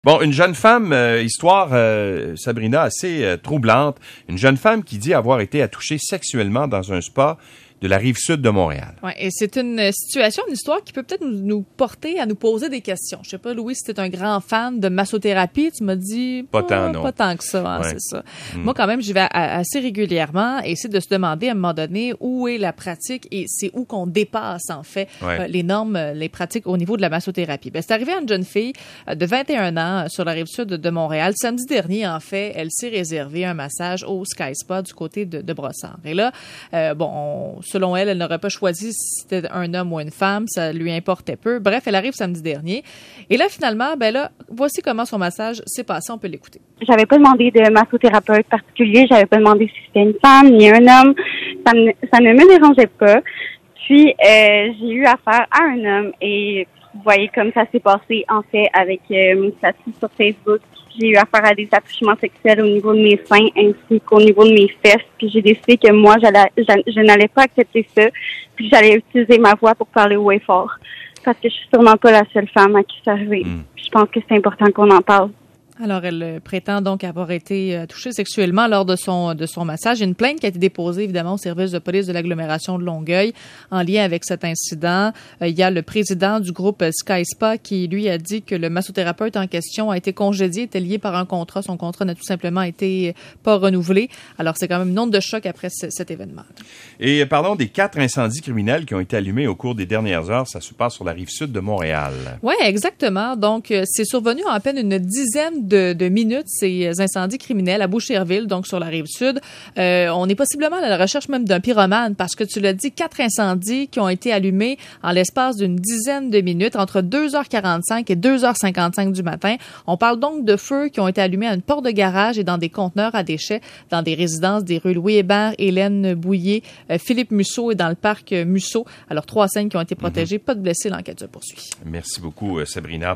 Bon, une jeune femme, histoire, Sabrina, assez troublante. Une jeune femme qui dit avoir été attouchée sexuellement dans un spa de la Rive-Sud de Montréal. Ouais, et c'est une situation, une histoire qui peut peut-être nous porter à nous poser des questions. Je sais pas, Louis, si t'es un grand fan de massothérapie, tu m'as dit... Pas tant, non. Pas tant que ça, hein, Ouais. c'est ça. Moi, quand même, j'y vais assez régulièrement et essayer de se demander à un moment donné où est la pratique et c'est où qu'on dépasse, en fait, les normes, les pratiques au niveau de la massothérapie. Ben, c'est arrivé à une jeune fille de 21 ans sur la Rive-Sud de Montréal. Samedi dernier, en fait, elle s'est réservée un massage au Sky Spa du côté de Brossard. Et là, selon elle n'aurait pas choisi si c'était un homme ou une femme, ça lui importait peu. Bref, elle arrive samedi dernier. Et là, finalement, voici comment son massage s'est passé. On peut l'écouter. J'avais pas demandé de massothérapeute particulier. J'avais pas demandé si c'était une femme ni un homme. Ça ne me dérangeait pas. Puis, j'ai eu affaire à un homme et vous voyez comme ça s'est passé, en fait, avec mon statut sur Facebook. J'ai eu affaire à des attouchements sexuels au niveau de mes seins ainsi qu'au niveau de mes fesses. Puis j'ai décidé que moi, je n'allais pas accepter ça. Puis j'allais utiliser ma voix pour parler haut et fort. Parce que je suis sûrement pas la seule femme à qui ça arrive. Je pense que c'est important qu'on en parle. Alors, elle prétend donc avoir été touchée sexuellement lors de son massage. Il y a une plainte qui a été déposée, évidemment, au service de police de l'agglomération de Longueuil en lien avec cet incident. Il y a le président du groupe Sky Spa qui, lui, a dit que le massothérapeute en question a été congédié, était lié par un contrat. Son contrat n'a tout simplement été pas renouvelé. Alors, c'est quand même une onde de choc après cet événement. Et parlons des 4 incendies criminels qui ont été allumés au cours des dernières heures. Ça se passe sur la Rive-Sud de Montréal. Oui, exactement. Donc, c'est survenu en à peine une dizaine de minutes, ces incendies criminels à Boucherville, donc sur la Rive-Sud. On est possiblement à la recherche même d'un pyromane parce que tu l'as dit, 4 incendies qui ont été allumés en l'espace d'une dizaine de minutes entre 2h45 et 2h55 du matin. On parle donc de feux qui ont été allumés à une porte de garage et dans des conteneurs à déchets dans des résidences des rues Louis Hébert, Hélène Bouillet, Philippe Musso et dans le parc Musso. Alors, 3 scènes qui ont été protégées. Pas de blessés, l'enquête se poursuit. Merci beaucoup, Sabrina.